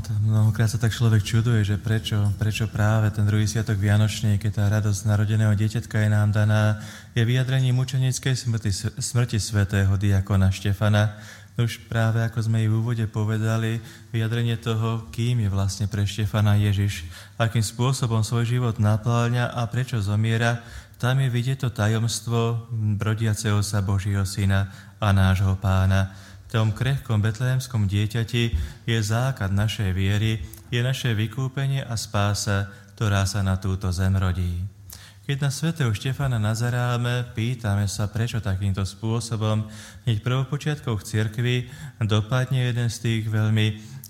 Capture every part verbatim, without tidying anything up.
No, to mnohokrát sa tak človek čuduje, že prečo, prečo práve ten druhý sviatok Vianočný, keď tá radosť narodeného dieťatka je nám daná, je vyjadrením mučenickej smrti, smrti svätého diakona Štefana. Už práve ako sme i v úvode povedali, vyjadrenie toho, kým je vlastne pre Štefana Ježiš, akým spôsobom svoj život napĺňa a prečo zomiera, tam je vidieť to tajomstvo brodiaceho sa Božieho Syna a nášho Pána. V tom krehkom betlehemskom dieťati je základ našej viery, je naše vykúpenie a spása, ktorá sa na túto zem rodí. Keď na svätého Štefana nazeráme, pýtame sa, prečo takýmto spôsobom hneď v prvopočiatkoch cirkvi dopadne jeden z tých veľmi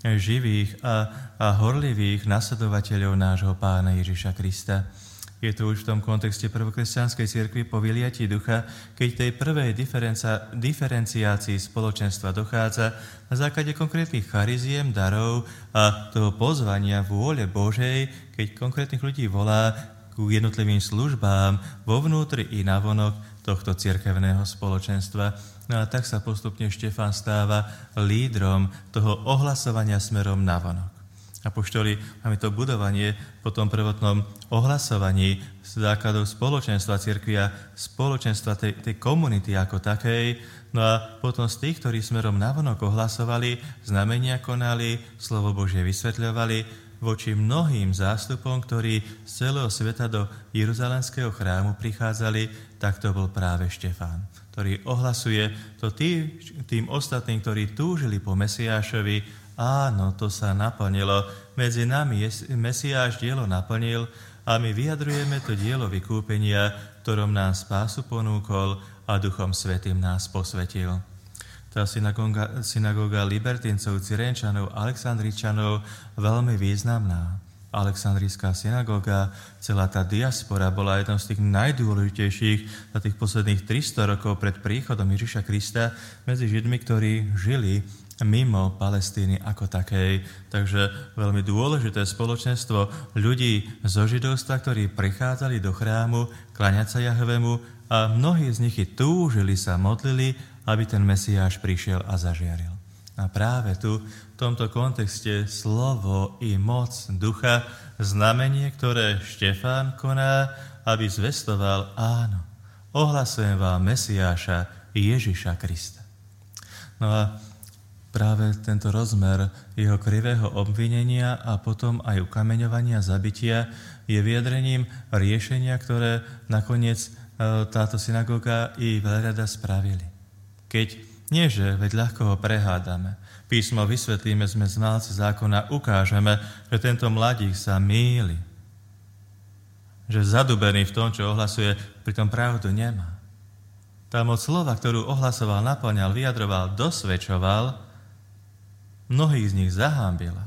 živých a, a horlivých nasledovateľov nášho Pána Ježiša Krista. Je to už v tom kontexte prvokresťanskej cirkvi po vyliatí ducha, keď tej prvej diferenciácii spoločenstva dochádza na základe konkrétnych chariziem, darov a toho pozvania vôle Božej, keď konkrétnych ľudí volá ku jednotlivým službám vo vnútri i navonok tohto cirkevného spoločenstva. No a tak sa postupne Štefán stáva lídrom toho ohlasovania smerom navonok. Apoštoli, máme to budovanie po tom prvotnom ohlasovaní základov spoločenstva cirkvi a spoločenstva tej, tej komunity ako takej. No a potom z tých, ktorí smerom navonok ohlasovali, znamenia konali, slovo Božie vysvetľovali voči mnohým zástupom, ktorí z celého sveta do Jeruzalemského chrámu prichádzali, tak to bol práve Štefán, ktorý ohlasuje to tým, tým ostatným, ktorí túžili po Mesiášovi. Áno, to sa naplnilo. Medzi nami Mesiáš dielo naplnil a my vyjadrujeme to dielo vykúpenia, ktorom nám spásu ponúkol a Duchom Svätým nás posvetil. Tá synagóga, synagóga libertincov, Cyrenčanov, Alexandričanov veľmi významná. Alexandrijská synagóga, celá tá diaspora bola jednou z tých najdôležitejších za tých posledných tristo rokov pred príchodom Ježiša Krista medzi Židmi, ktorí žili mimo Palestíny ako takej. Takže veľmi dôležité spoločenstvo ľudí zo židovstva, ktorí prichádzali do chrámu kláňať sa Jahvemu a mnohí z nich túžili sa, modlili, aby ten Mesiáš prišiel a zažiaril. A práve tu, v tomto kontexte, slovo i moc ducha, znamenie, ktoré Štefán koná, aby zvestoval, áno, ohlasujem vám Mesiáša Ježiša Krista. No a práve tento rozmer jeho krivého obvinenia a potom aj ukameňovania, zabitia je vyjadrením riešenia, ktoré nakoniec táto synagóga i veľrada spravili. Keď nie, že veď ľahko ho prehádame, písmo vysvetlíme, sme znalci zákona, ukážeme, že tento mladík sa mýli, že zadubený v tom, čo ohlasuje, pritom pravdu nemá. Tá moc slova, ktorú ohlasoval, naplňal, vyjadroval, dosvedčoval, mnohých z nich zahámbila.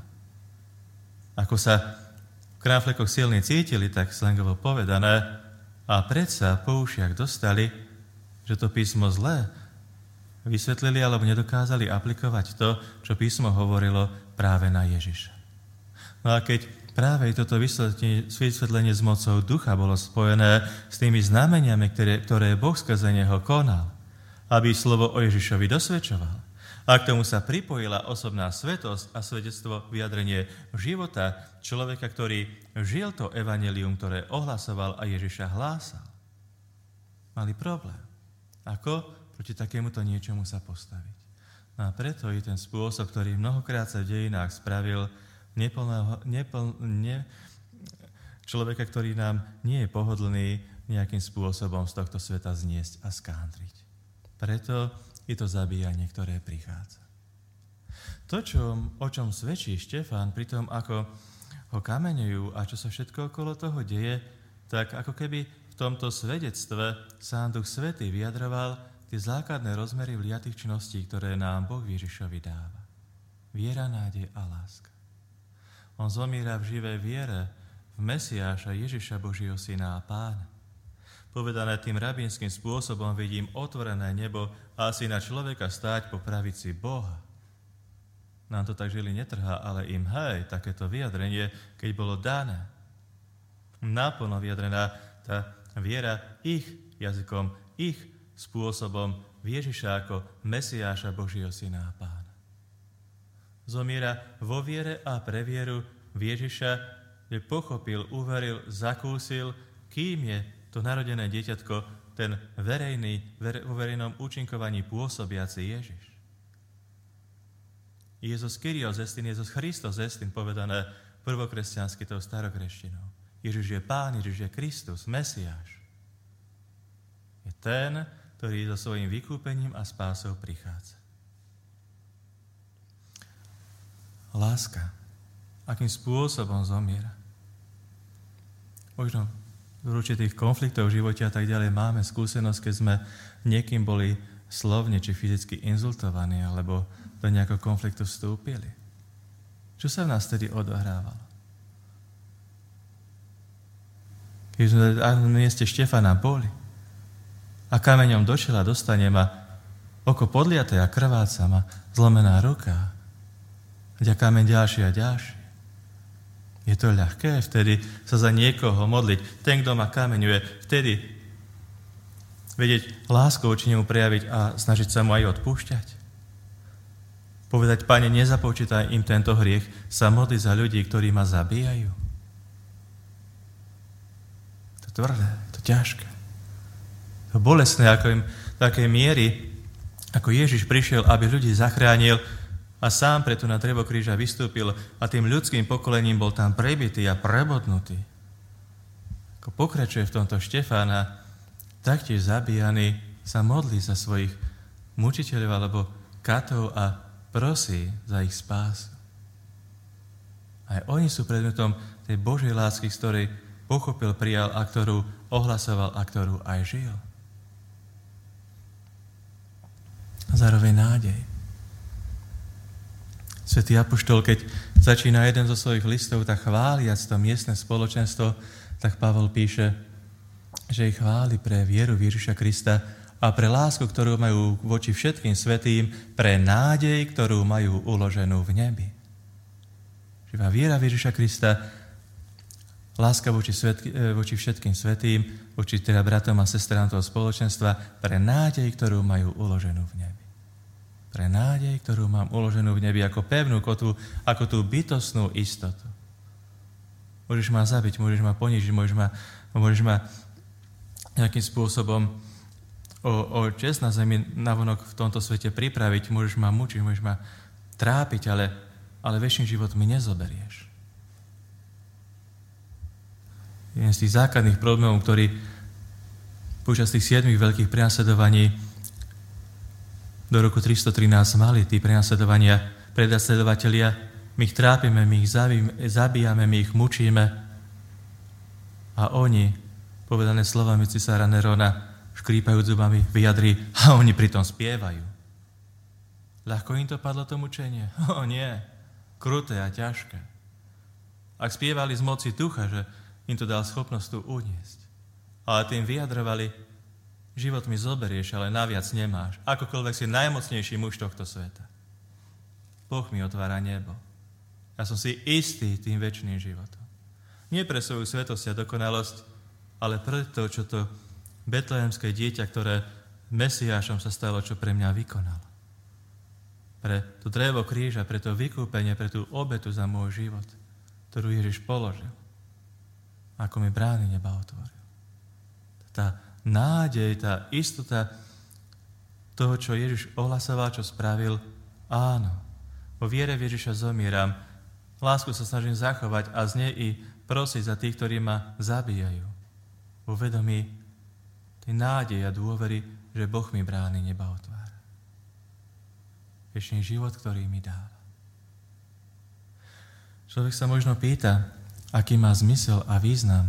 Ako sa v kráflekoch silní cítili, tak slangovo povedané, a predsa po ušiach dostali, že to písmo zlé vysvetlili alebo nedokázali aplikovať to, čo písmo hovorilo práve na Ježiša. No a keď práve toto vysvetlenie, vysvetlenie s mocou ducha bolo spojené s tými znameniami, ktoré, ktoré Boh skrze neho konal, aby slovo o Ježišovi dosvedčoval, a k tomu sa pripojila osobná svetosť a svedectvo, vyjadrenie života človeka, ktorý žil to evanjelium, ktoré ohlasoval a Ježiša hlásal. Mali problém. Ako proti takémuto niečomu sa postaviť? No a preto je ten spôsob, ktorý mnohokrát sa v dejinách spravil, neplného, nepl, ne, človeka, ktorý nám nie je pohodlný nejakým spôsobom z tohto sveta zniesť a skántriť. Preto je to zabíjanie, ktoré prichádza. To, čo, o čom svedčí Štefán pri tom, ako ho kameňujú a čo sa všetko okolo toho deje, tak ako keby v tomto svedectve sám Duch Svätý vyjadroval tie základné rozmery vliatých čností, ktoré nám Boh Ježišovi dáva. Viera, nádej a láska. On zomiera v živej viere v Mesiáša Ježiša Božieho Syna a Pána. Povedané tým rabínskym spôsobom, vidím otvorené nebo a syna človeka stáť po pravici Boha. Nám to tak žili netrhá, ale im hej, takéto vyjadrenie, keď bolo dané. Naplno vyjadrená tá viera ich jazykom, ich spôsobom v Ježiša ako Mesiáša Božieho Syna a Pána. Zomiera vo viere a pre vieru v Ježiša, kde pochopil, uveril, zakúsil, kým je to narodené dieťatko, ten verejný, ver, vo verejnom účinkovaní pôsobiaci Ježiš. Jezus Kyrios estin, Jezus Christos estin, povedané prvokresťansky tou starokreštinou. Ježiš je Pán, Ježiš je Kristus, Mesiáš. Je ten, ktorý so svojím vykúpením a spásou prichádza. Láska. Akým spôsobom zomiera. Možno v určitých konfliktoch v živote a tak ďalej máme skúsenosť, keď sme niekým boli slovne či fyzicky inzultovaní alebo do nejakého konfliktu vstúpili. Čo sa v nás tedy odohrávalo? Keď sme na mieste Štefana boli a kameňom do čela dostane ma oko podliaté a krváca ma zlomená ruka, a kameň ďalší a ďalší. Je to ľahké vtedy sa za niekoho modliť. Ten, kto ma kameňuje, vtedy vedieť lásku voči nemu prejaviť a snažiť sa mu aj odpúšťať. Povedať, Pane, nezapočítaj im tento hriech, sa modliť za ľudí, ktorí ma zabíjajú. To je tvrdé, to je ťažké. To je bolestné, ako im takej miery, ako Ježiš prišiel, aby ľudí zachránil, a sám preto na drevo kríža vystúpil a tým ľudským pokolením bol tam prebitý a prebodnutý. Ako pokračuje v tomto Štefána, taktiež zabíjaný, sa modlí za svojich mučiteľov alebo katov a prosí za ich spásu. Aj oni sú predmetom tej Božej lásky, z ktorej pochopil, prijal a ktorú ohlasoval a ktorú aj žil. A zároveň nádej. Svätý apoštol, keď začína jeden zo svojich listov, tak chváliac to miestne spoločenstvo, tak Pavol píše, že ich chváli pre vieru v Ježiša Krista a pre lásku, ktorú majú voči všetkým svätým, pre nádej, ktorú majú uloženú v nebi. Živá viera v Ježiša Krista, láska voči, svet, voči všetkým svätým, voči teda bratom a sestrám toho spoločenstva, pre nádej, ktorú majú uloženú v nebi. Pre nádej, ktorú mám uloženú v nebi ako pevnú kotvu, ako tú bytostnú istotu. Môžeš ma zabiť, môžeš ma ponížiť, môžeš ma, môžeš ma nejakým spôsobom o, o čest na zemi navonok v tomto svete pripraviť, môžeš ma mučiť, môžeš ma trápiť, ale, ale večný život mi nezoberieš. Jeden z tých základných problémov, ktorý počas tých siedmých veľkých prenasledovaní do roku tristotrinásť mali tí prenasledovania, prenasledovatelia, my ich trápime, my ich zabíjame, my ich mučíme. A oni, povedané slovami cisára Nerona, škrípajú zubami, vyjadrí, a oni pritom spievajú. Ľahko im to padlo to mučenie? O nie, kruté a ťažké. Ak spievali z moci ducha, že im to dal schopnosť tu uniesť. Ale tým vyjadrovali, život mi zoberieš, ale naviac nemáš. Akokoľvek si najmocnejší muž tohto sveta. Boh mi otvára nebo. Ja som si istý tým večným životom. Nie pre svoju svetosť a dokonalosť, ale pre to, čo to betlehemské dieťa, ktoré Mesiášom sa stalo, čo pre mňa vykonalo. Pre to drevo kríža, pre to vykúpenie, pre tú obetu za môj život, ktorú Ježiš položil. Ako mi brány neba otvoril. Tá nádej, tá istota toho, čo Ježiš ohlasoval, čo spravil, áno, vo viere v Ježiša zomieram, lásku sa snažím zachovať a z nej i prosiť za tých, ktorí ma zabíjajú. Vo vedomí tej nádej a dôvery, že Boh mi brány neba otvára. Večný život, ktorý mi dáva. Človek sa možno pýta, aký má zmysel a význam,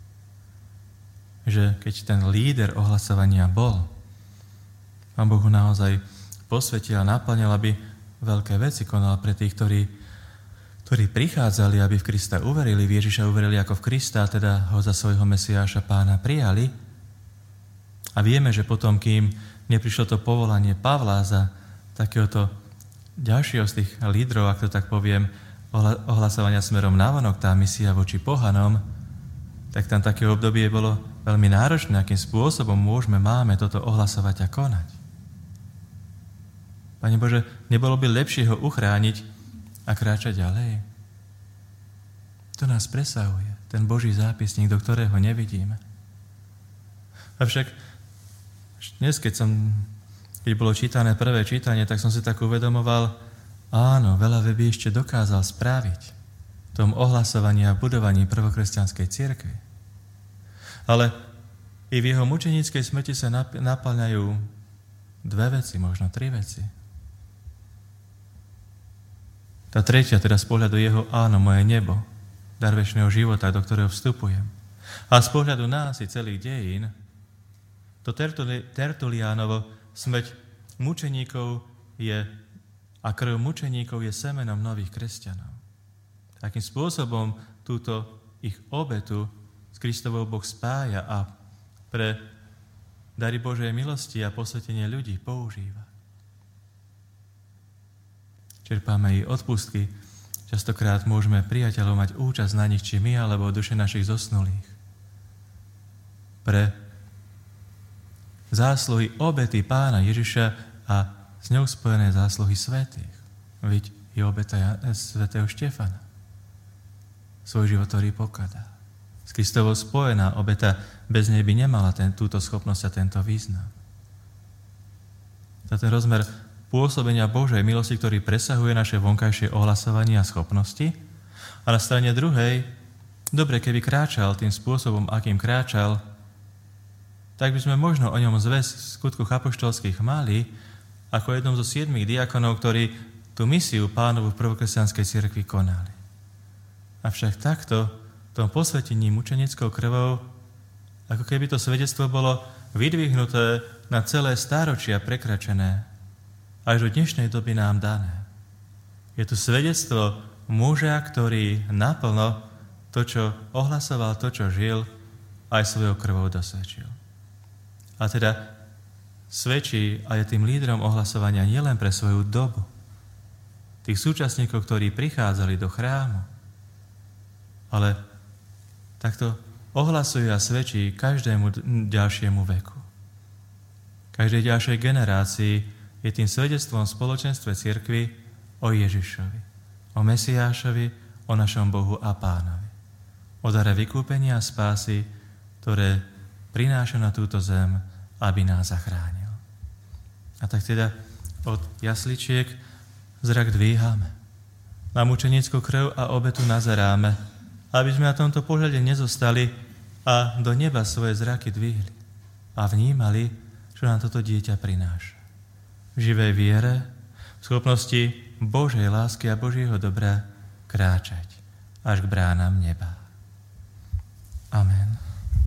že keď ten líder ohlasovania bol, Pán Boh naozaj posvetil a naplňal, aby veľké veci konal pre tých, ktorí, ktorí prichádzali, aby v Krista uverili, v Ježiša uverili ako v Krista, teda ho za svojho Mesiáša Pána prijali. A vieme, že potom, kým neprišlo to povolanie Pavla za takéhoto ďalšieho z tých lídrov, ak to tak poviem, ohlasovania smerom navonok, tá misia voči pohanom, tak tam také obdobie bolo veľmi náročné, akým spôsobom môžeme, máme toto ohlasovať a konať. Pane Bože, nebolo by lepšie ho uchrániť a kráčať ďalej? To nás presahuje, ten Boží zápisník, do ktorého nevidíme. Avšak dnes, keď som, keď bolo čítané prvé čítanie, tak som si tak uvedomoval, áno, veľa by ešte dokázal spraviť v tom ohlasovaní a budovaní prvokresťanskej cirkvi. Ale i v jeho mučenickej smrti sa naplňajú dve veci, možno tri veci. Tá tretia, teda z pohľadu jeho, áno, moje nebo, dar večného života, do ktorého vstupujem. A z pohľadu nás i celých dejín, to Tertuli, Tertuliánovo smrť mučeníkov je a krv mučeníkov je semenom nových kresťanov. Takým spôsobom túto ich obetu s Kristovou Boh spája a pre dary Božej milosti a posvetenie ľudí používa. Čerpáme ich odpustky. Častokrát môžeme priateľov mať účasť na nich, či my, alebo duše našich zosnulých. Pre zásluhy obety Pána Ježiša a s ňou spojené zásluhy svätých. Veď je obeta svätého Štefana. Svoj život, ktorý pokladá. S Kristovou spojená obeta, bez nej by nemala ten, túto schopnosť a tento význam. Za ten rozmer pôsobenia Božej milosti, ktorý presahuje naše vonkajšie ohlasovanie a schopnosti. A na strane druhej, dobre, keby kráčal tým spôsobom, akým kráčal, tak by sme možno o ňom zväz v skutkoch apoštolských mali ako jednom zo siedmých diakonov, ktorí tú misiu Pánovu v prvokresťanskej cirkvi konali. Avšak takto, v tom posvetení mučeneckou krvou, ako keby to svedectvo bolo vydvihnuté na celé stáročia prekračené, až do dnešnej doby nám dané. Je tu svedectvo muža, ktorý naplno to, čo ohlasoval, to, čo žil, aj svojou krvou dosvedčil. A teda svedčí a je tým lídrom ohlasovania nielen pre svoju dobu, tých súčasníkov, ktorí prichádzali do chrámu, ale takto ohlasuje a svedčí každému ďalšiemu veku. Každej ďalšej generácii je tým svedectvom v spoločenstve cirkvi o Ježišovi, o Mesiášovi, o našom Bohu a Pánovi. O dare vykúpenia a spásy, ktoré prináša na túto zem, aby nás zachránil. A tak teda od jasličiek zrak dvíhame. Na mučenickú krv a obetu nazeráme, aby sme na tomto pohľade nezostali a do neba svoje zraky dvihli a vnímali, čo nám toto dieťa prináša. V živej viere, v schopnosti Božej lásky a Božieho dobra kráčať až k bránam neba.